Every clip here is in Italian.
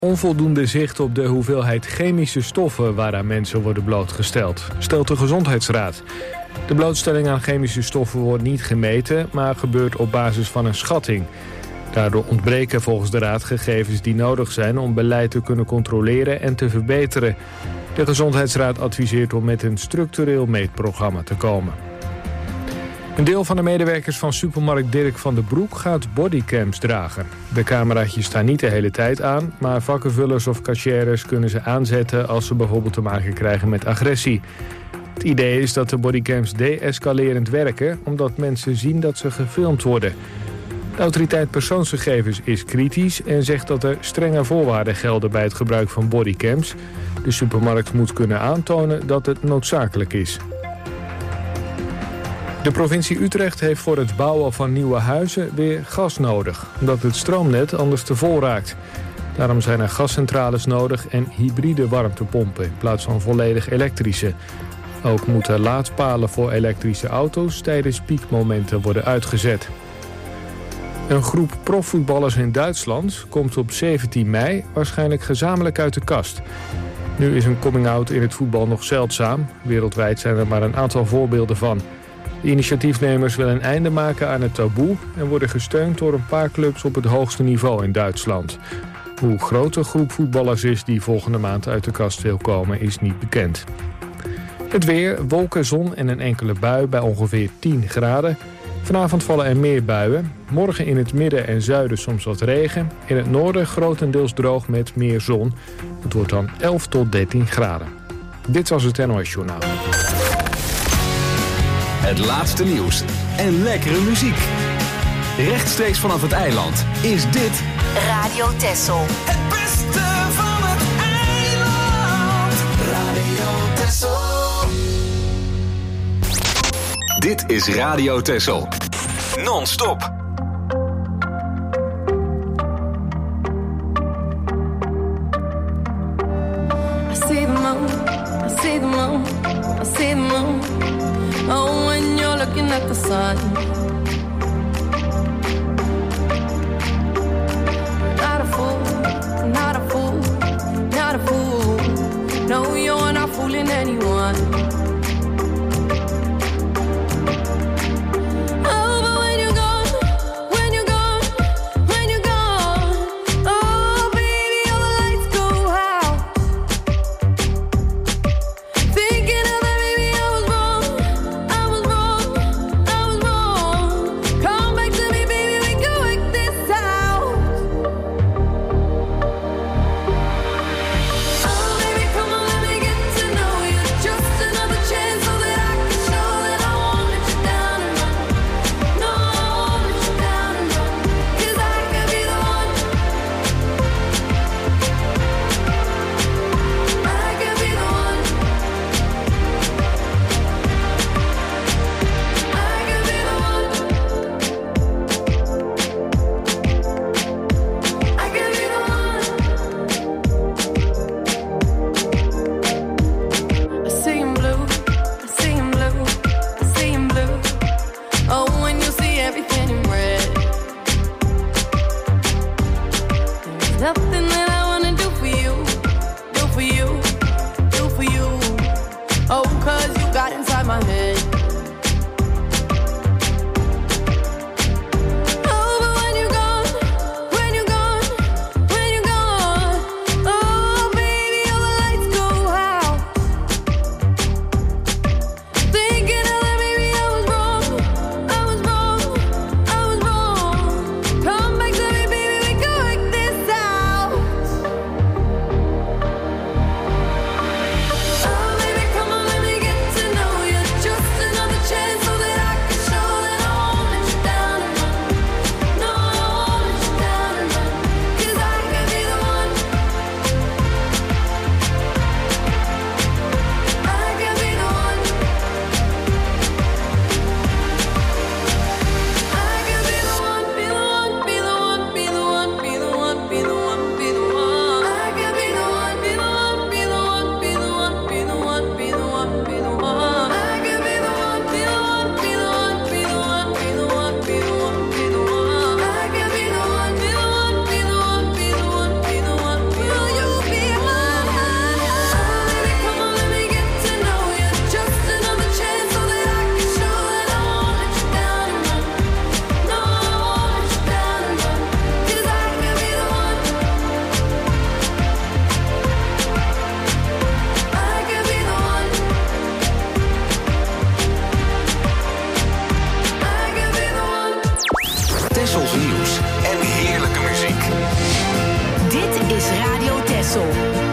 onvoldoende zicht op de hoeveelheid chemische stoffen waaraan mensen worden blootgesteld, stelt de Gezondheidsraad. De blootstelling aan chemische stoffen wordt niet gemeten, maar gebeurt op basis van een schatting. Daardoor ontbreken volgens de Raad gegevens die nodig zijn om beleid te kunnen controleren en te verbeteren. De Gezondheidsraad adviseert om met een structureel meetprogramma te komen. Een deel van de medewerkers van supermarkt Dirk van den Broek gaat bodycams dragen. De cameraatjes staan niet de hele tijd aan, maar vakkenvullers of cashiers kunnen ze aanzetten als ze bijvoorbeeld te maken krijgen met agressie. Het idee is dat de bodycams de-escalerend werken, omdat mensen zien dat ze gefilmd worden. De autoriteit persoonsgegevens is kritisch en zegt dat er strenge voorwaarden gelden bij het gebruik van bodycams. De supermarkt moet kunnen aantonen dat het noodzakelijk is. De provincie Utrecht heeft voor het bouwen van nieuwe huizen weer gas nodig, omdat het stroomnet anders te vol raakt. Daarom zijn er gascentrales nodig en hybride warmtepompen in plaats van volledig elektrische. Ook moeten laadpalen voor elektrische auto's tijdens piekmomenten worden uitgezet. Een groep profvoetballers in Duitsland komt op 17 mei waarschijnlijk gezamenlijk uit de kast. Nu is een coming-out in het voetbal nog zeldzaam. Wereldwijd zijn er maar een aantal voorbeelden van. De initiatiefnemers willen een einde maken aan het taboe en worden gesteund door een paar clubs op het hoogste niveau in Duitsland. Hoe groot de groep voetballers is die volgende maand uit de kast wil komen is niet bekend. Het weer, wolken, zon en een enkele bui bij ongeveer 10 graden. Vanavond vallen er meer buien. Morgen in het midden en zuiden soms wat regen. In het noorden grotendeels droog met meer zon. Het wordt dan 11 tot 13 graden. Dit was het NOS Journaal. Het laatste nieuws en lekkere muziek. Rechtstreeks vanaf het eiland is dit Radio Texel. Het beste van het eiland. Radio Texel. Dit is Radio Texel. Non-stop. I see the moon, I see the moon, I see the moon. Oh, when you're looking at the sun. Not a fool, not a fool, not a fool. No, you're not fooling anyone. Radio Texel.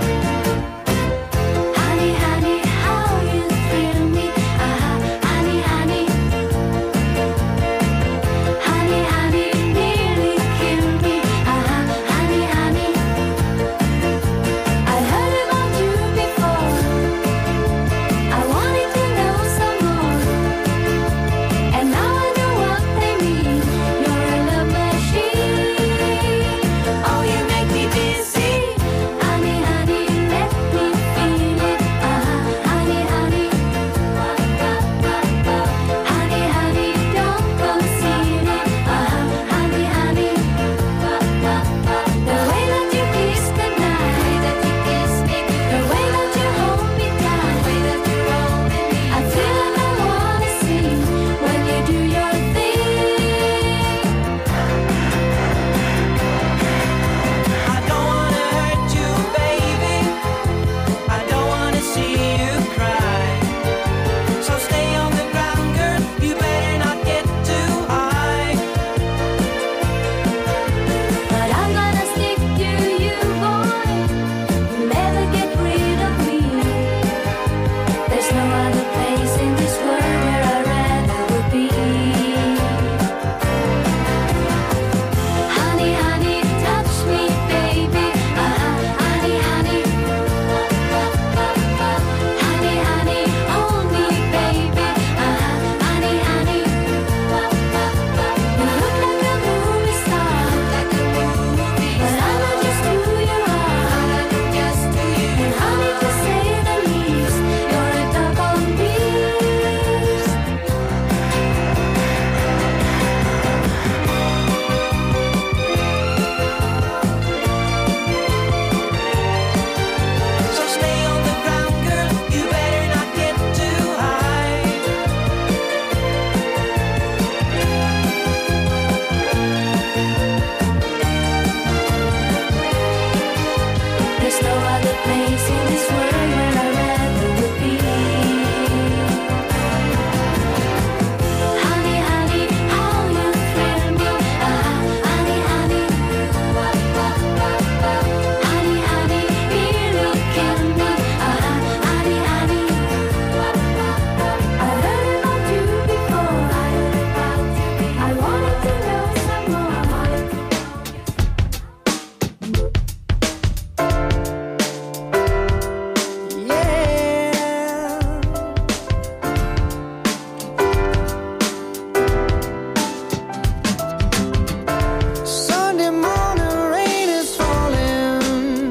Honey, honey, how you thrill me. Honey, honey. Honey, honey, nearly kill me. Honey, honey. I heard about you before. I wanted to know some more. And now I know what they mean. You're a love machine. Oh, you make me dizzy. Honey, honey, let me feel it. Honey, honey. Honey, honey, don't conceal it. Honey, honey. The way that you kiss the night, that you kiss me, the way that you hold me tight, the way that you hold me, I feel like I wanna sing when you do your thing. I don't wanna hurt you, baby. I don't wanna see you cry. So stay on the ground, girl. You better not get too high. But I'm gonna stick to you, boy. Never get rid of me. There's no other place in this world where I'd rather would be. Honey, honey, touch me, baby. Honey, honey. Honey, honey, hold me, baby. Honey, honey. You look like a movie star, but I know just who you are. And honey, to say the least, you're a doggone beast. So stay on the ground, girl. You better not get too high. There's no other place in this world where I'd rather would be. Honey, honey, how you thrill me. Honey, honey. Honey, honey, really kill me. Honey, honey. I heard about you before. I wanted to know some more. Sunday morning rain is falling.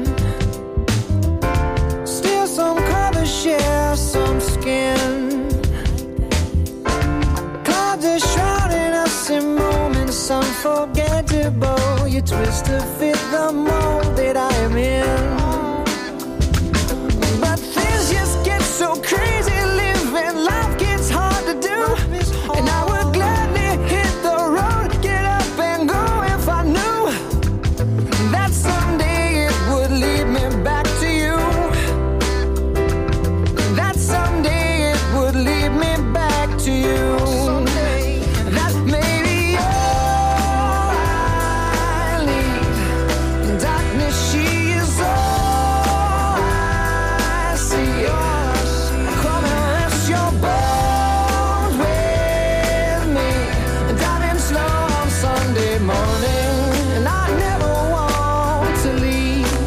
Still some colors share some skin. Clouds are shrouding us in moments unforgettable. You twist to fit the mold that I am in. But things just get so crazy. Living life gets hard to do. And I would gladly hit the road, get up and go if I knew that someday it would lead me back to you. That someday it would lead me back to you. That maybe all I need. In darkness she is all I see. Come and rest your bones with me. Driving slow on Sunday morning, and I never want to leave.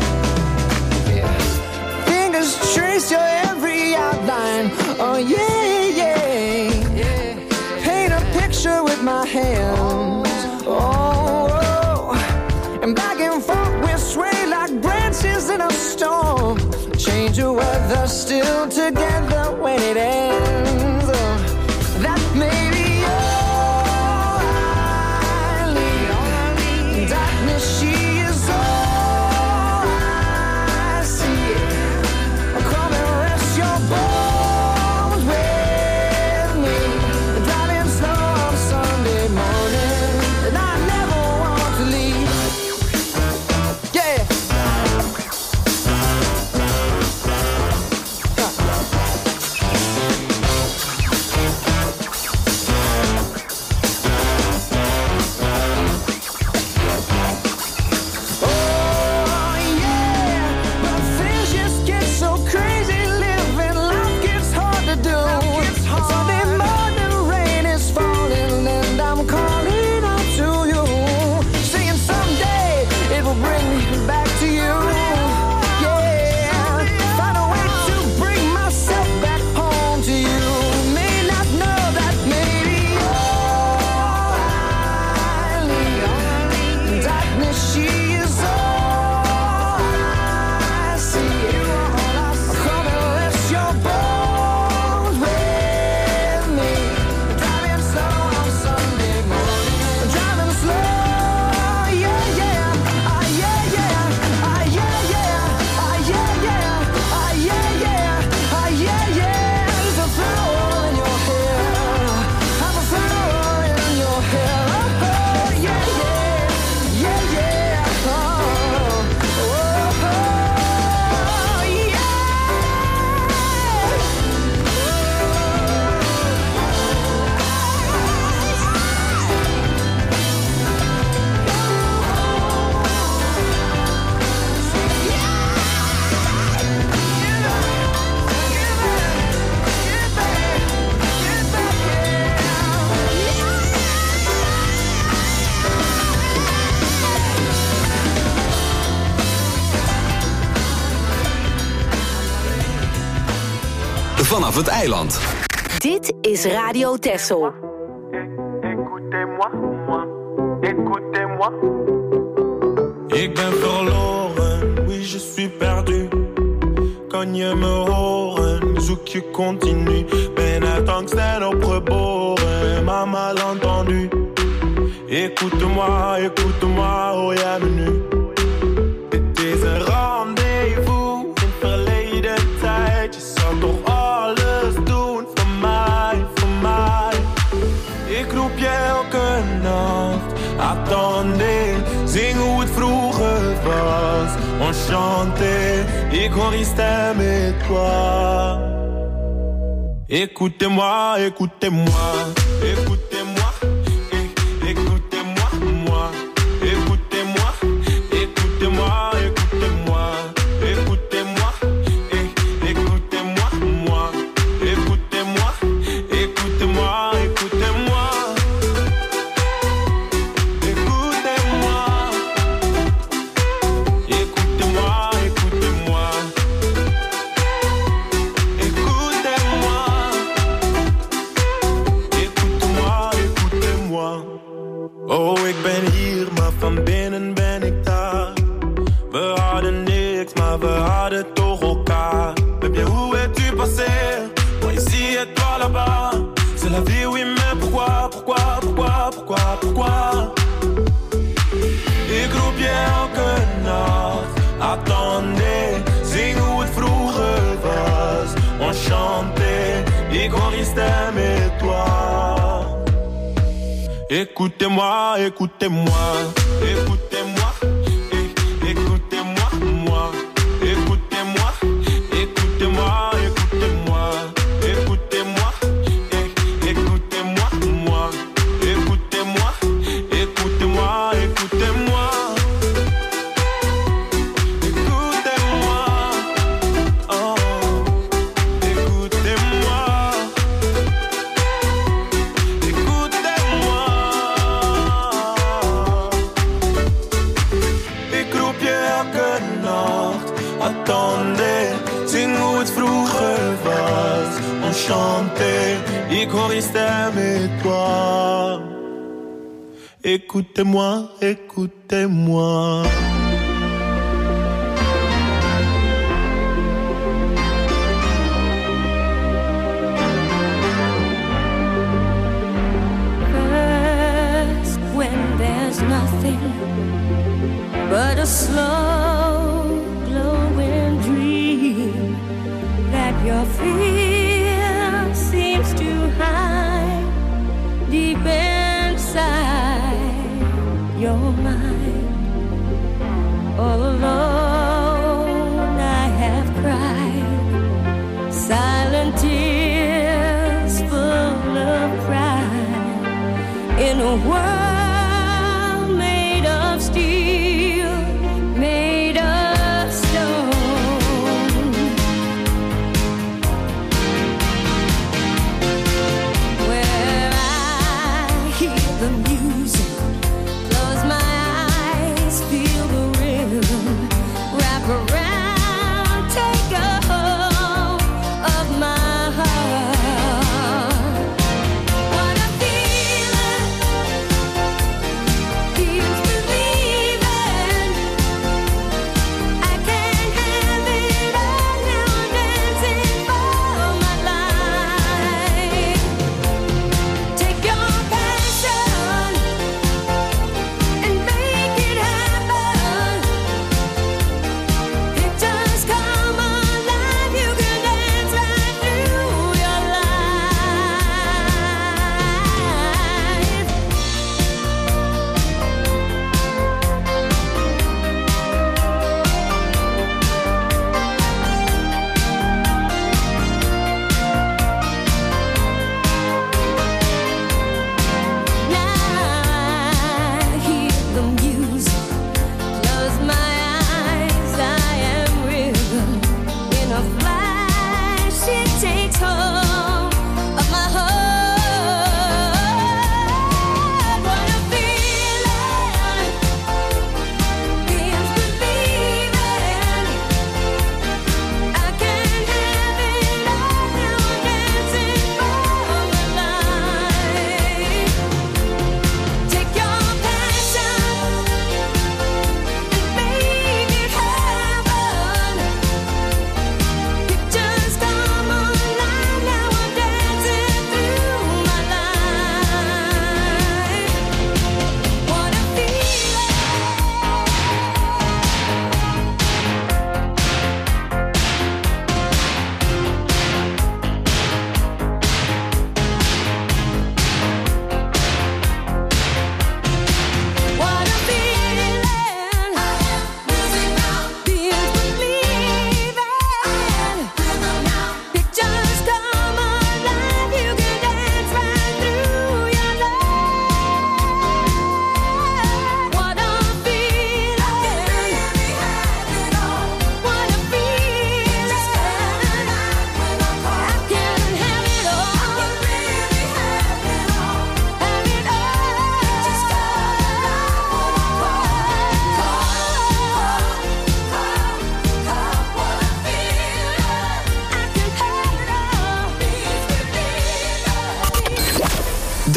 Fingers trace your every outline. Oh yeah, yeah. Paint a picture with my hands. Oh, and back and forth we sway like branches in a storm. Change your weather, still together when it ends. Oh, that may be all I need. In darkness she is all I see. Come and rest your bones with me. Driving slow on Sunday morning, and I never want to leave. Yeah. vanaf het eiland. Dit is Radio Texel. Écoutez-moi, écoutez-moi. Ik ben verloren, oui je suis perdu. Kan je me horen, zoek je continu. Ben uit angst en opgeboren, maar mal entendu. Écoute-moi, écoute-moi, hoor jij me nu? Dit is een rendezvous in verleden tijd. Je zal toch alles doen voor mij, voor mij. Ik roep je elke nacht, attendez. Zing hoe het vroeger was, enchanté. Ik hoor je stem et toi. Écoutez-moi, écoutez-moi, écoutez-moi, écoutez-moi, moi. Écoutez-moi, écoutez-moi, écoutez-moi, écoutez-moi, écoutez-moi, moi. Écoutez-moi, écoutez-moi, écoutez-moi. Oh, ik ben hier, maar van binnen ben ik daar. We hadden niks, maar we hadden toch elkaar. Baby, où es-tu passé? Moi ici et toi là-bas. C'est la vie, oui, mais pourquoi, pourquoi, pourquoi, pourquoi, pourquoi? Ik roep je elke nacht, attendez. Zing hoe het vroeger was, enchanté. Ik hoor je stem et toi. Écoutez-moi, écoutez-moi, écoutez-moi, écoutez-moi, moi. Écoutez-moi, écoutez-moi, écoutez-moi, écoutez-moi, écoutez-moi, moi. Écoutez-moi, écoutez-moi, écoutez-moi. Écoutez-moi, oh, écoutez-moi. Attendez, zing hoe het vroeger was, enchanté. Ik hoor je stem et toi. Écoutez-moi, écoutez-moi. First, when there's nothing but a slow glowing dream that your fear seems to hide deep inside your mind.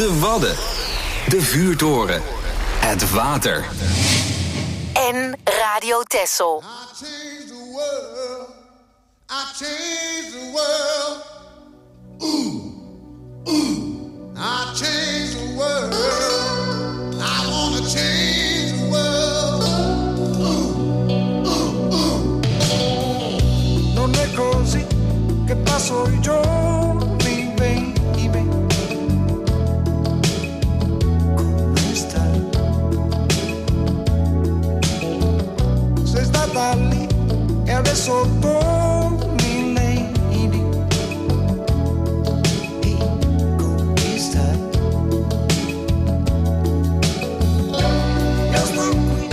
De Wadden. De vuurtoren. Het water. En Radio Texel. I changed the world. I changed the world. Ooh, ooh. I changed the world. I wanna change the world. Ooh, ooh, ooh. Non è così che passo i giorni, baby. Come stai? Sei stata lì e adesso torni, lady. Ehi, come stai? Io sto qui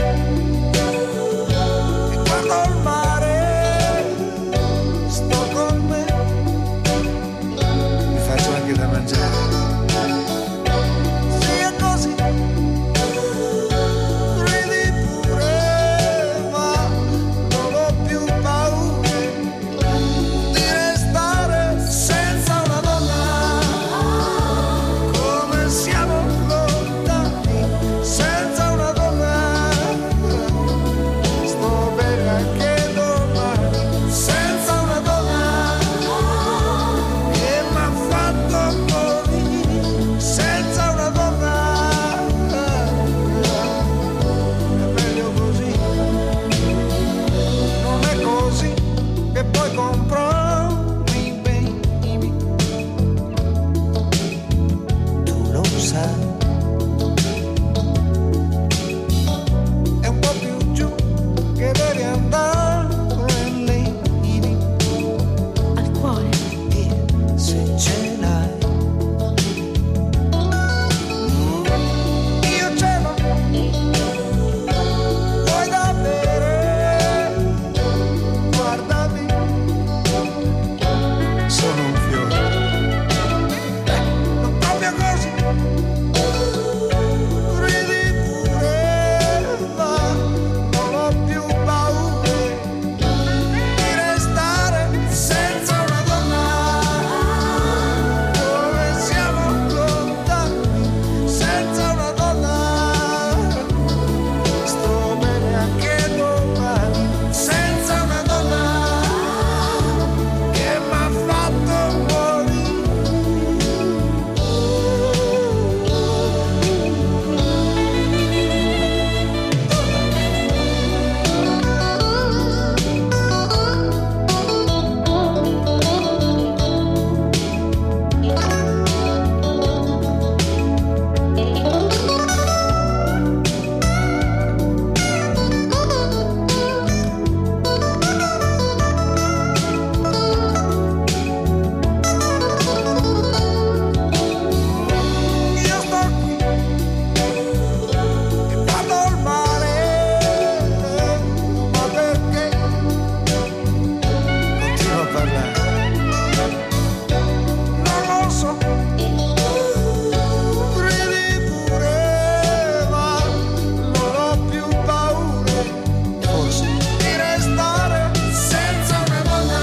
e guardo il mare. Sto con me, mi faccio anche da mangiare. Sì, è così. Ridi pure, ma non ho più paura di restare senza una donna. Come siamo lontani senza una donna. Sto bene anche domani senza una donna che m'ha fatto morire senza una donna. È meglio così, non è così che poi comprarmi, baby. Tu lo sai. È un po' più giù che devi andare, lady. Al cuore. E se ce l'hai, io ce l'ho. Vuoi da bere? Guardami, sono un fiore. Non proprio così. Ridi pure, ma non ho più paura di restare senza una donna. Come siamo lontani senza una donna. Sto bene anche domani senza una donna che m'ha fatto morire. Io sto qui e guardo il mare, ma perché continuo a parlare? Non lo so. Ridi pure, ma non ho più paura, forse, di restare senza una donna.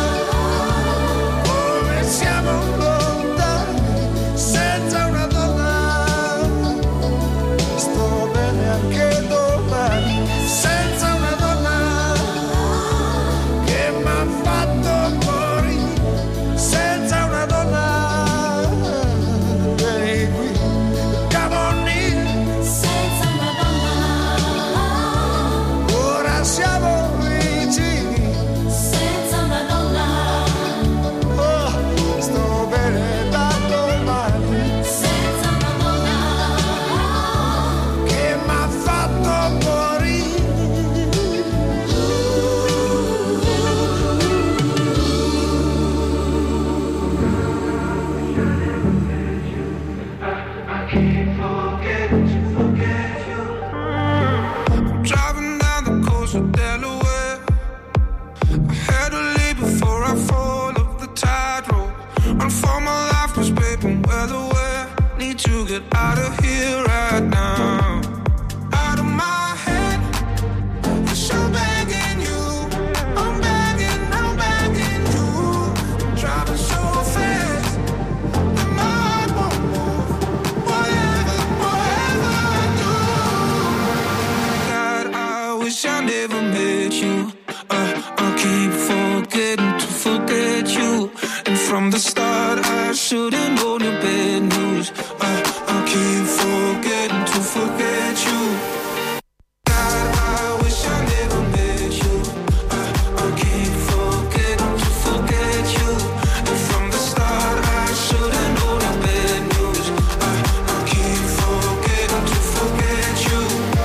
Come siamo lontani senza una donna. Sto bene anche domani senza una donna che m'ha fatto morire senza una donna. Vieni qui, come on in. Senza una donna. Ora siamo vicini. Senza una donna. Oh, sto bene da domani Senza una donna. che m'ha fatto morire. Driving down the coast of Delaware, I had to leave before I fall off the tightrope. Run for my life, 'cause babe, I'm well aware. Need to get out of here right now. Out of my head, 'cause I'm begging you. I'm begging you. I'm driving so fast that my heart won't move. from the start, I should've known your bad news. I keep forgetting to forget you. God, I wish I never met you. I keep forgetting to forget you. And from the start, I should've known your bad news. I keep forgetting to forget you.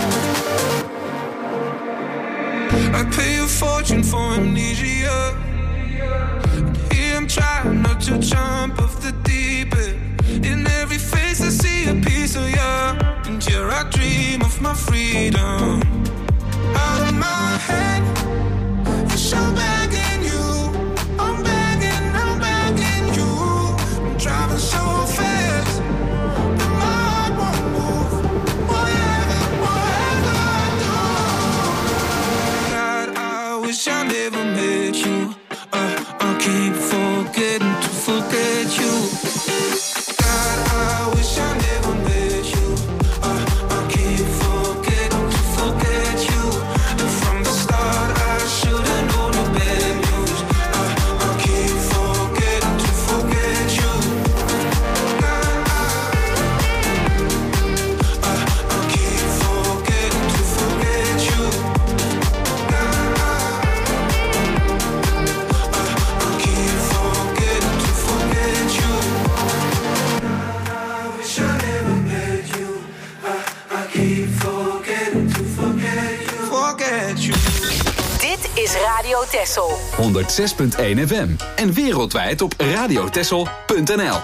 I pay a fortune for amnesia. I'm trying not to jump off the deep end. In every face I see a piece of you, and here I dream of my freedom. Out of my head, for sure begging you. I'm begging you. I'm driving so fast that my heart won't move. Whatever I do. God, I wish I never met you. I keep forgetting to forget you. God, I wish I never met you. I keep forgetting to forget you. And from the start, I should've known the bad news. I keep forgetting to forget you. God, I keep forgetting to forget you. Dit is Radio Texel. 106.1 FM en wereldwijd op radiotexel.nl.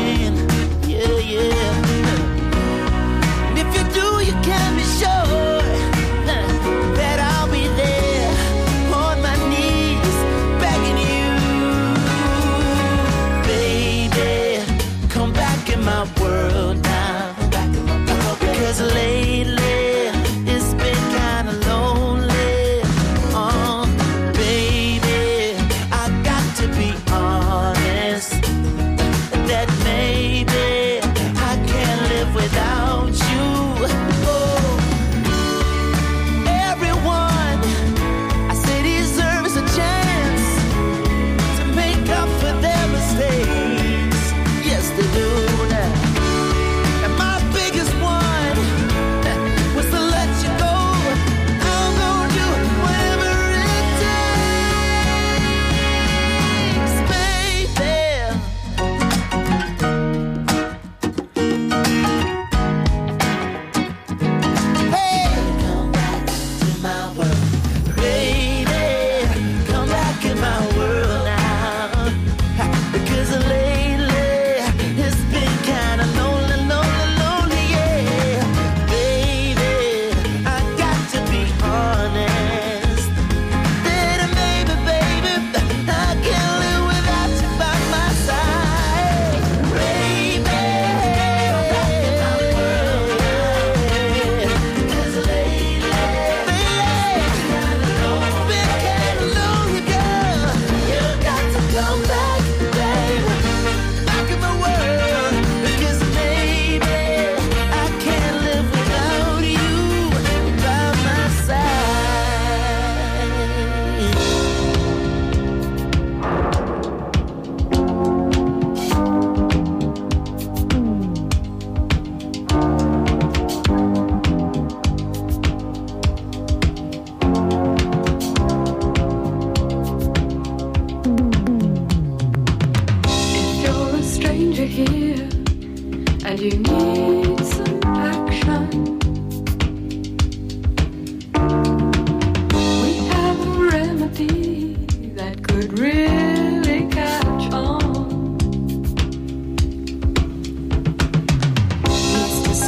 If you do, you can be sure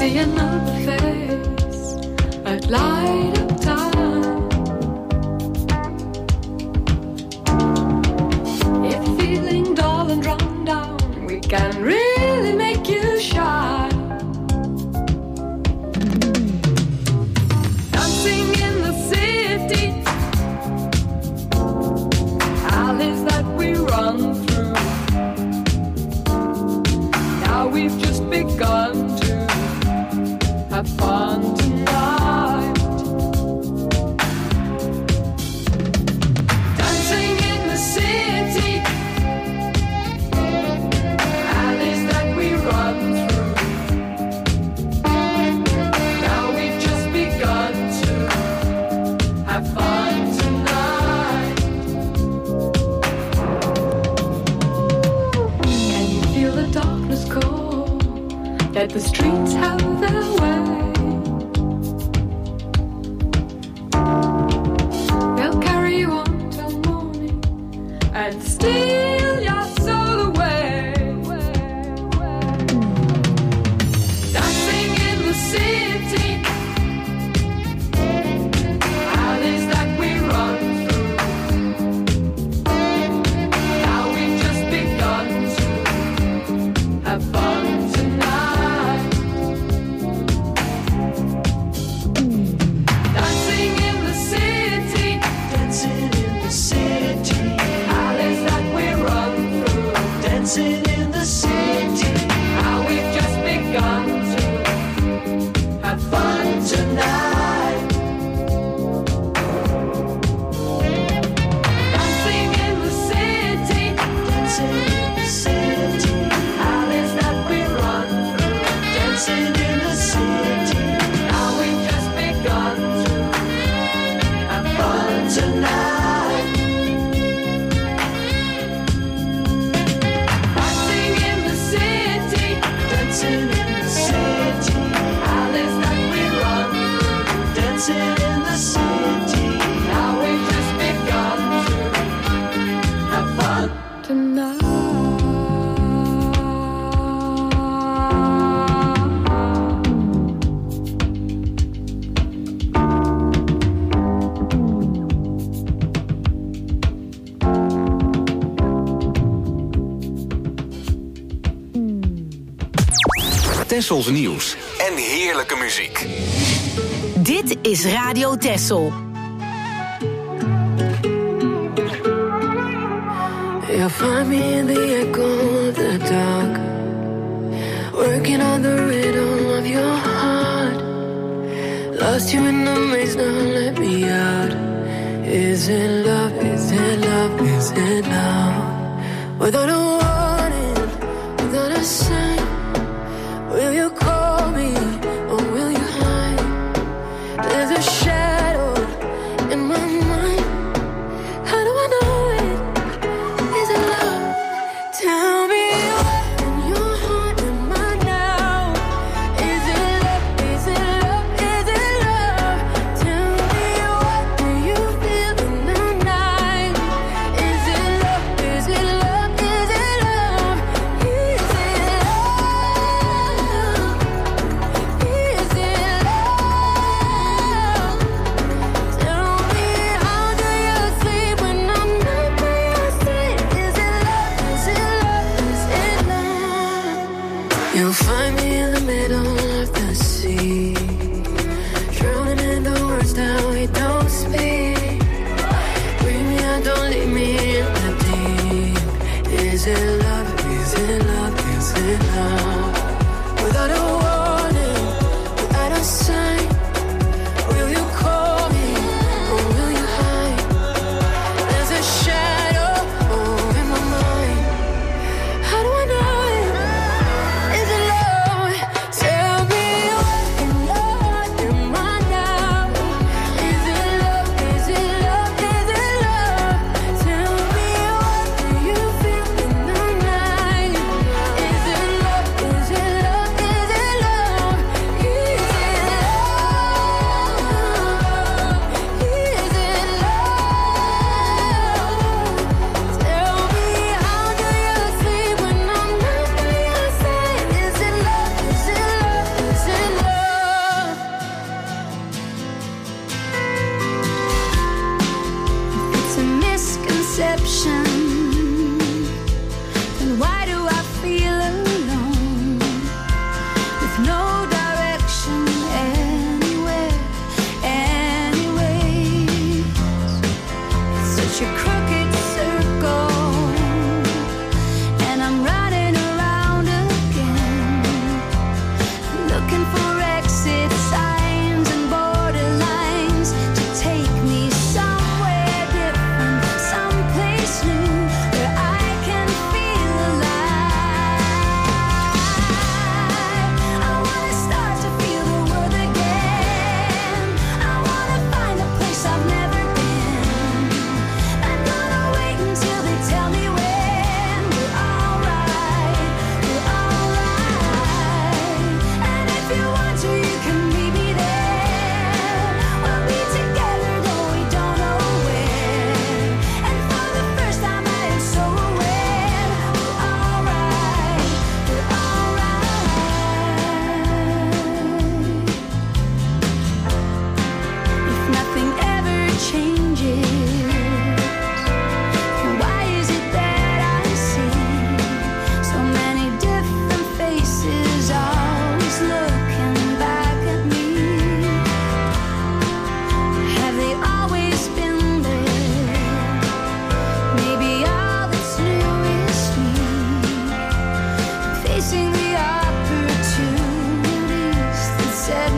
see another face at light of time. If you're feeling dull and run down, we can really make you shine. Dancing in the city, alleys that we run through. Now we've just begun to have fun tonight. Dancing in the city, alleys that we run through. Now we've just begun to have fun tonight. Can you feel the darkness call? Let the streets have their way. They'll carry you on till morning and steal your soul away. Dancing in the city, alleys that we run through. Now we've just begun to have fun tonight. Dancing in the city, dancing in the city, alleys that we run through. Dancing in the city, now we've just begun to have fun tonight. Dancing in the city, dancing in the city, alleys that we run through. Dancing in the city, now we've just begun to have fun tonight. Dancing in the city, dancing in the city, alleys that we run through. Dancing in the city, now we've just begun to have fun tonight. Tessels nieuws en heerlijke muziek. Dit is Radio Tessel. You'll find me in the echo of the dark, working on the rhythm of your heart. Lost you in the maze, now let me out. Is it love, is it love, is it love? Without a warning, without a sign, will you call me or will you hide? There's a shadow in my mind. How do I know it? Is it love? Tell me what's in your heart and mind now. Is it love? Is it love? Is it love? Tell me what do you feel in the night? Is it love? Is it love? Is it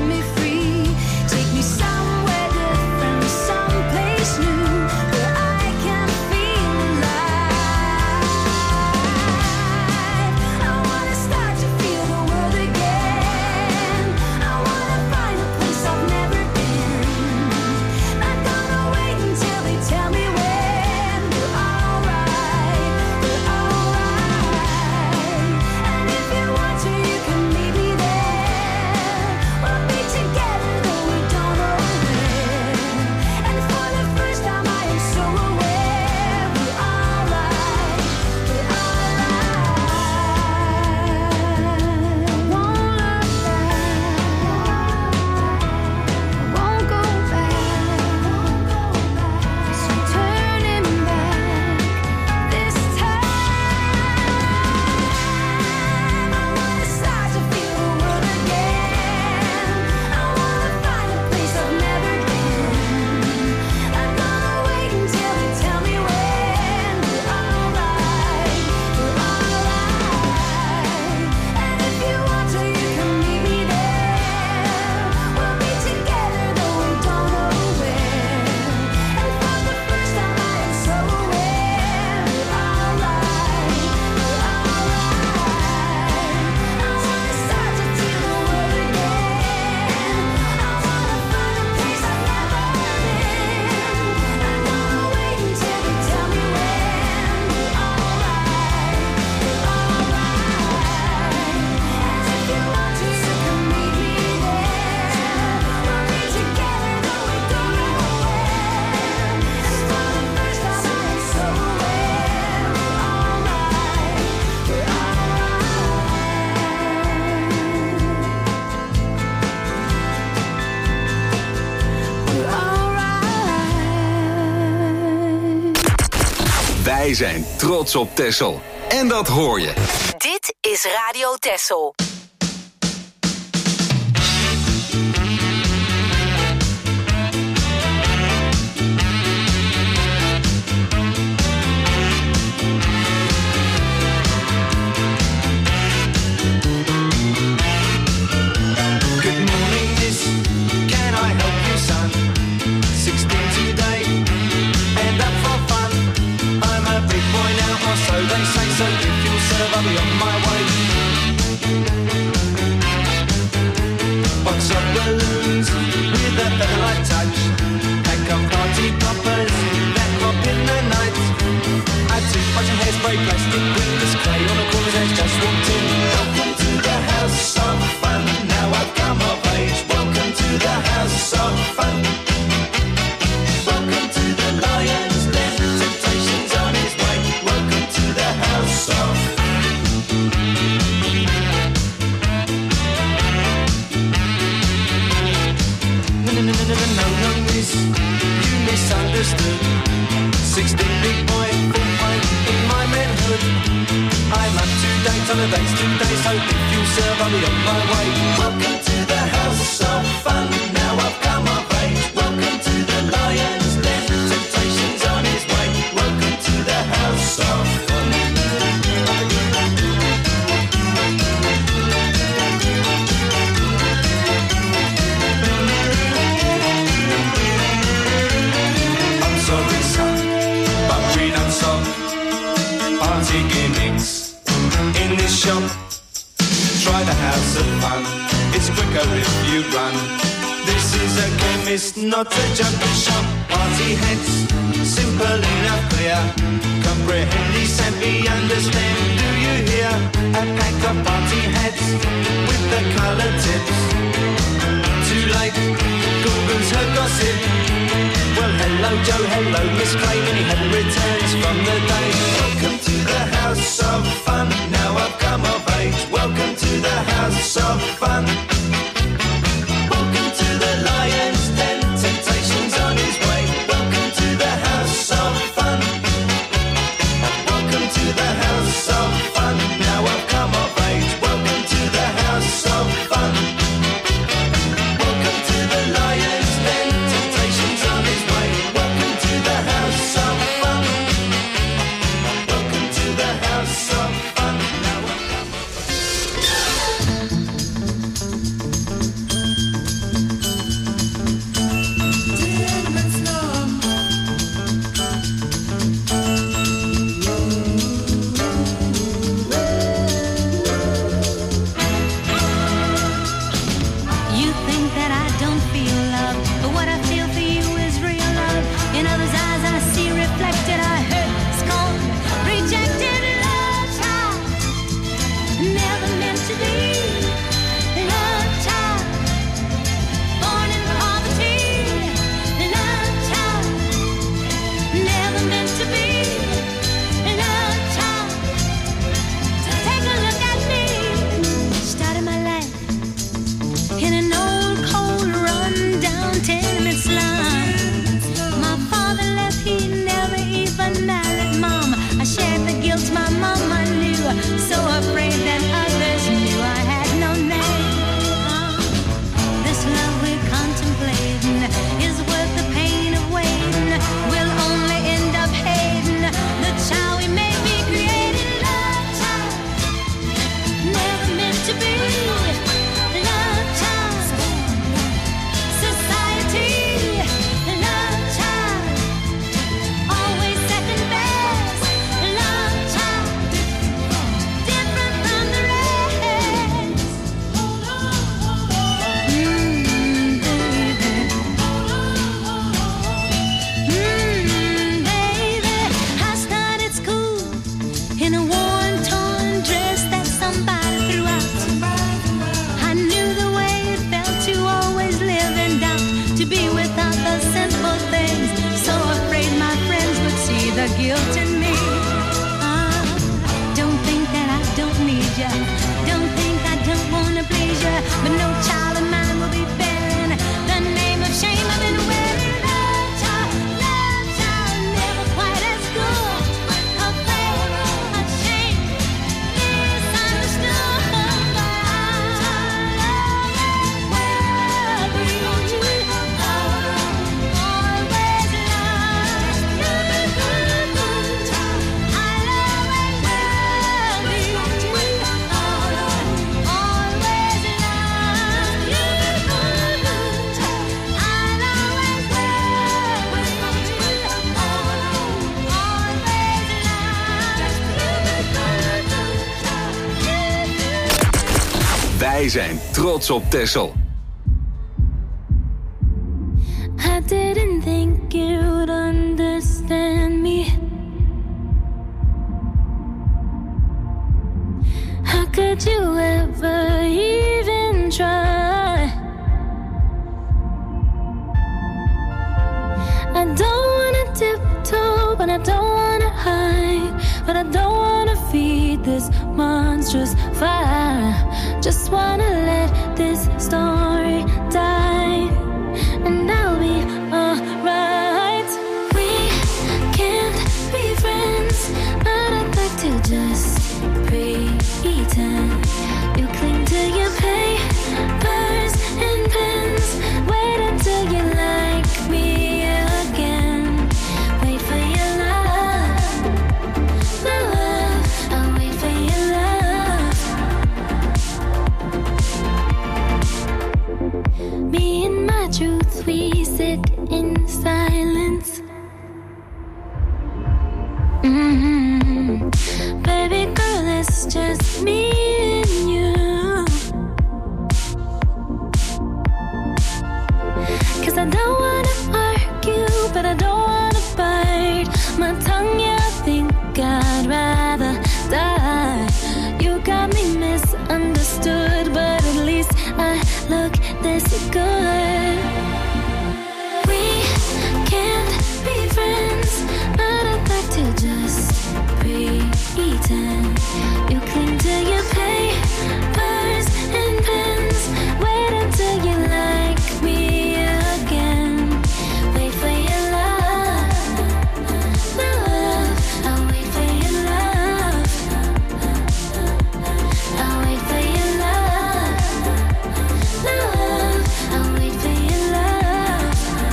me free. Take me somewhere different, someplace new, where I can feel alive. I wanna start to feel the world again. I wanna find a place I've never been. Not gonna wait until they tell me when. We're alright, we're alright. And if you want to, you can meet me there. We'll be together though we don't know when. And for the first time I am so aware. We're alright, we're alright. Won't look back, won't go back. So turning back this time. I wanna start to feel the world again. I wanna find a place I've never been. I'm gonna wait until they tell me when. We're alright, we're alright. And if you want to, you can meet me there. We'll be together though we don't know when. And for the first time I am so aware. We're alright, we're alright. I wanna start to feel the world again. I wanna find a place I've never been. I'm gonna wait until they tell me when. We're alright, we're alright. And if you want to, you can meet me there. We'll be together though we don't know when. And for the first time I am so aware. We're alright, we're alright. Wij zijn trots op Texel. En dat hoor je. Dit is Radio Texel. Good morning, miss. Can I help you, son? 16 today, and up for fun. I'm a big boy now, or so they say. So if you'll serve, I'll be on my way. Box of balloons with a featherlight touch. Pack of party poppers that pop in the night. A toothbrush and hairspray, plastic windows, clay on the corners, edge, just walked in. Welcome to the house of fun. Now I've come of age. Welcome to the house of fun. Welcome to the lion's den. Temptation's on his way. Welcome to the house of No, miss, you misunderstood. 16 big boy, full fight in my manhood. I'm up to date on the dates today, so if you serve, I'll be on my way. Welcome to the house of fun. Now I've come of age. Welcome to the lion's den. Temptation's on his way. Welcome to the house of fun. I'm sorry, son, but we don't stop. Party gimmicks in this shop. Try the house of fun. It's quicker if you run. This is a chemist, not a junkie shop. Party heads, simple enough, clear. Comprehend these and be understand. Do you hear? A pack of party heads with the colour tips. Too late, Google's her gossip. Well, hello Joe, hello Miss Clay. Many had returns from the day. Welcome to the house of fun. Now I've come of age. Welcome to the house of fun. Welcome to the lion's den. Temptation's on his way. Welcome to the house of fun. Welcome to the house of fun. Now I've come of age. Welcome to the house of fun. Welcome to the lion's den. Temptation's on his way. Welcome to the house of fun. Wij zijn trots op Texel. I didn't think you'd understand me. How could you ever even try? I don't wanna tiptoe, but I don't wanna hide. But I don't wanna feed this monstrous fire. Just wanna let this story die, and I'll be alright. We can't be friends, but I'd like to just pretend. You cling to your papers and pens. Wait until you like me again. Wait for your love, my love. I'll wait for your love. Me and my truth, we sit in silence. Baby girl, it's just me and you. 'Cause I don't wanna argue, but I don't wanna bite my tongue. Yeah, I think I'd rather die. You got me misunderstood, but at least I look this good. We can't be friends, but I'd like to just pretend. You cling to your papers and pens. Wait until you like me again. Wait for your love, my love. I'll wait for your love. I'll wait for your love, my love. I'll wait for your love.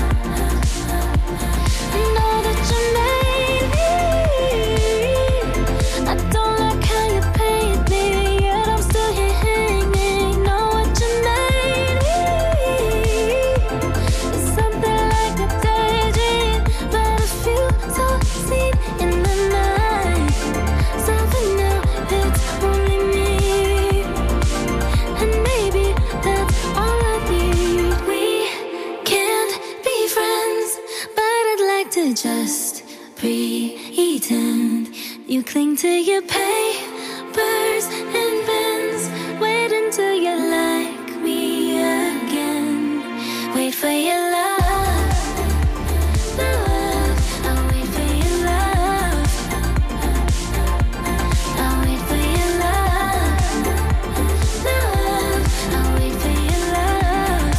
Know that you made me. I don't like how you paid me, yet I'm still here hanging. Know what you made me. It's something like a daydream, but a few so seen in the night. So for now, it's only me, and maybe that's all I need. We can't be friends, but I'd like to just pretend. You cling to your papers and pens. Wait until you like me again. Wait for your love, my love. I'll wait for your love. I'll wait for your love, my love. I'll wait for your love.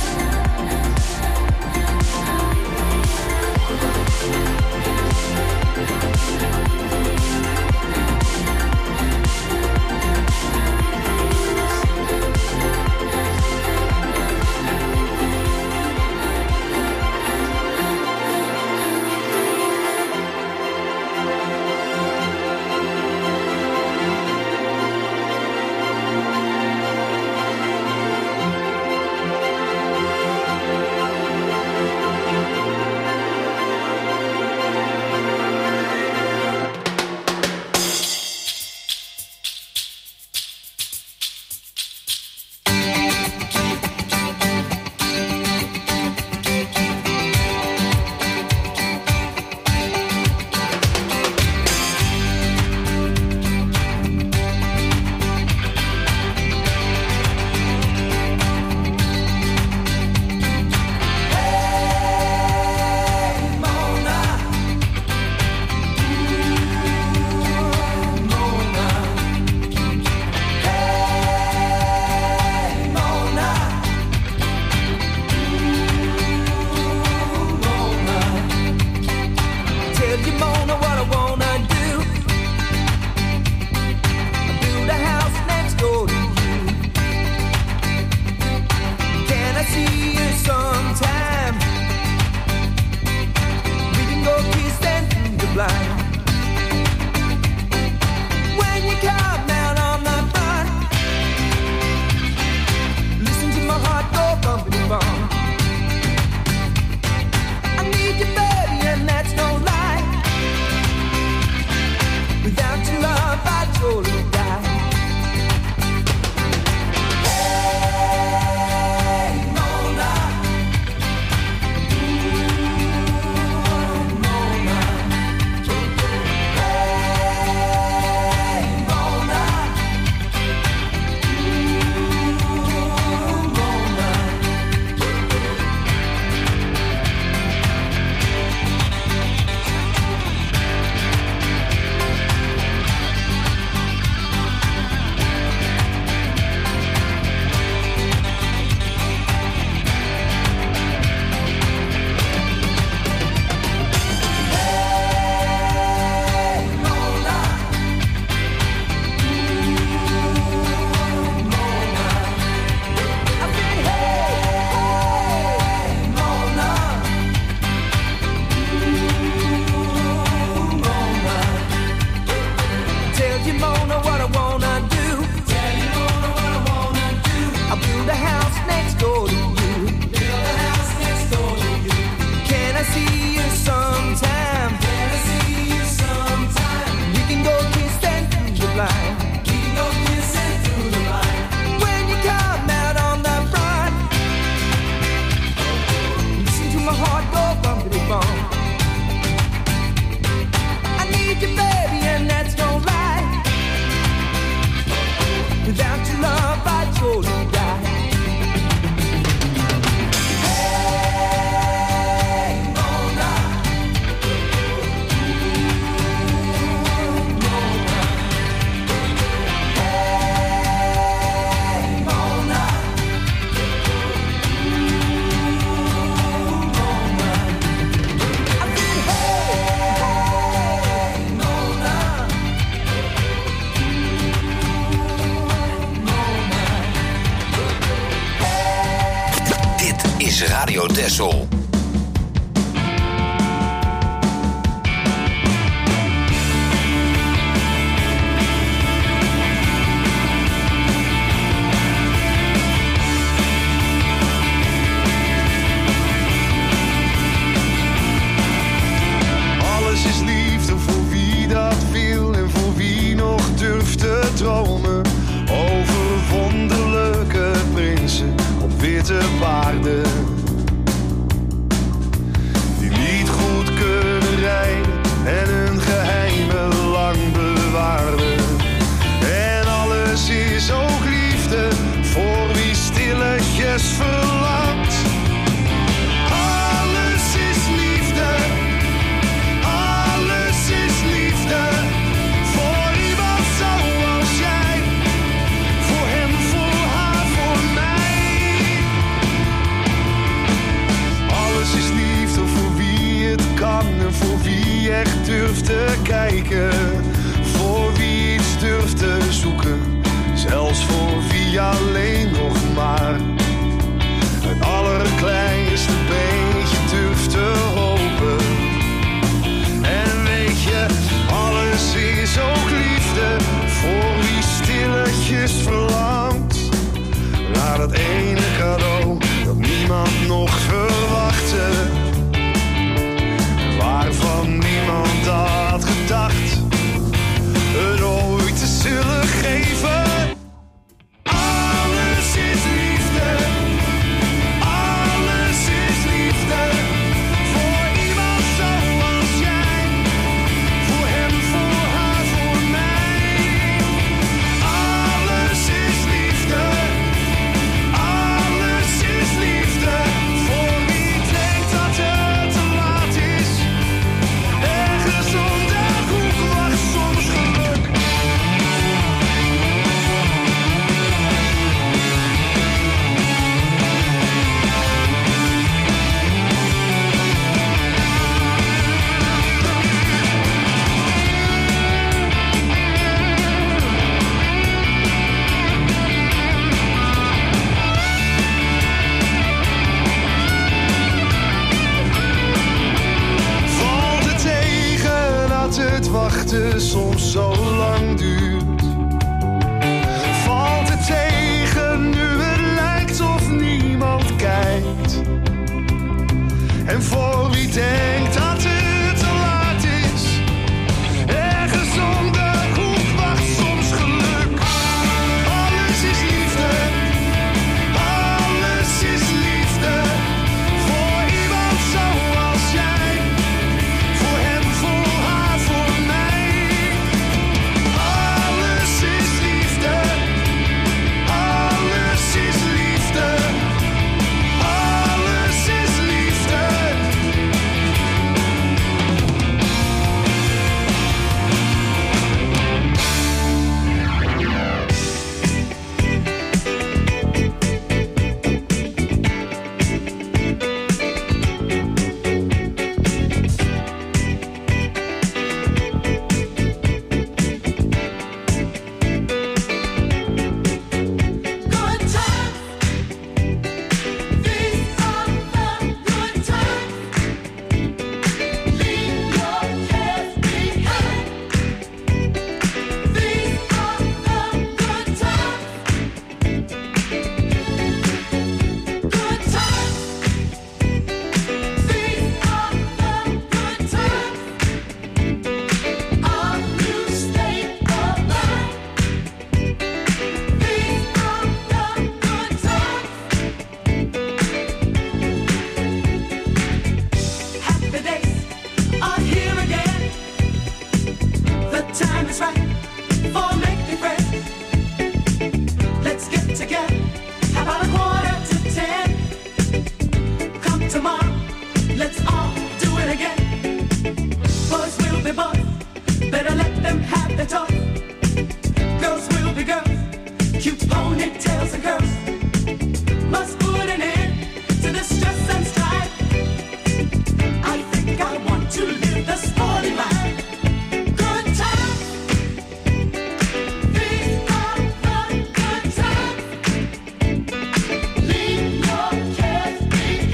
is Radio Texel. Alles is liefde voor wie dat wil en voor wie nog durft te dromen over wonderlijke prinsen op witte paarden, die niet goed kunnen rijden en hun geheimen lang bewaarden. En alles is ook liefde voor wie stilletjes verlangt. Alles is liefde, alles is liefde voor iemand zoals jij, voor hem, voor haar, voor mij. Alles is liefde voor wie het kan en voor wie echt durft te kijken, voor wie iets durft te zoeken, zelfs voor wie alleen nog maar het allerkleinste beetje durft te hopen. En weet je, alles is ook liefde voor wie stilletjes verlangt naar dat ene cadeau dat niemand nog verwachtte, waarvan niemand had gedacht het ooit te zullen geven. Alles is liefde, alles is liefde voor iemand zoals jij, voor hem, voor haar, voor mij. Alles is liefde, alles is liefde voor wie denkt dat het te laat is. Ergens om de hoek wacht soms geluk. Valt het tegen dat het wachten soms zo lang duurt? Valt het tegen nu het lijkt of niemand kijkt? En voor wie denkt dat het te laat is, ergens om de hoek wacht soms geluk. Alles is liefde, alles is liefde voor iemand zoals jij, voor hem, voor haar, voor mij. Alles is liefde, alles is liefde, alles is liefde. Good times, these are the good times. Leave your cares behind. These are the good times. Good times, these are the good times. Our new state of mind. These are the good times. Happy days are here again. The time is right for making friends. Let's get together. How about 9:45? Come tomorrow, let's all do it again. Boys will be boys, better let them have their toys. Girls will be girls, cute ponytails and curls. Must put an end to the stress and strife. I think I want to live the sporty life. Good times, these are the good times. Leave your cares behind.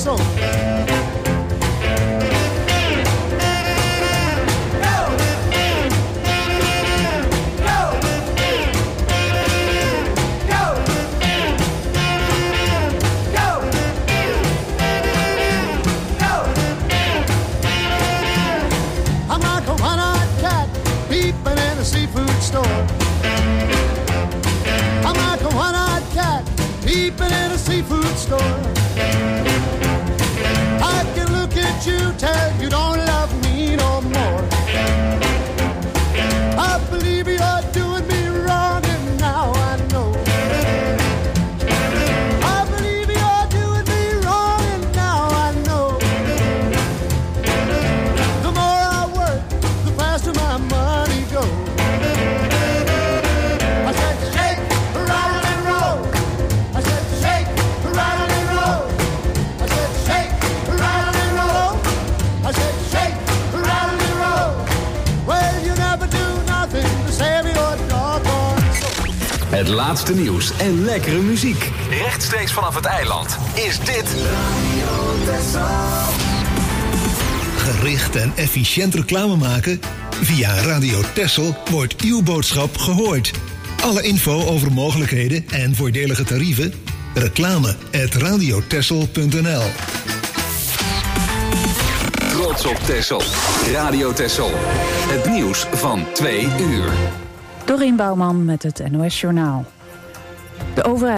soul. Peeping in a seafood store. I can look at you, tell you don't love me no more. I believe you're doing me wrong and now I know. I believe you're doing me wrong and now I know. The more I work, the faster my money goes. I said shake, rattle and roll. I said shake, rattle and roll. I said shake, rattle and roll. I said shake, rattle and roll. Well, you never do nothing to save your doggone soul. Het laatste nieuws en lekkere muziek. Rechtstreeks vanaf het eiland is dit Gericht en efficiënt reclame maken? Via Radio Texel wordt uw boodschap gehoord. Alle info over mogelijkheden en voordelige tarieven? reclame@radiotexel.nl. Trots op Texel. Radio Texel. Het nieuws van 2 uur. Dorien Bouwman met het NOS Journaal. De overheid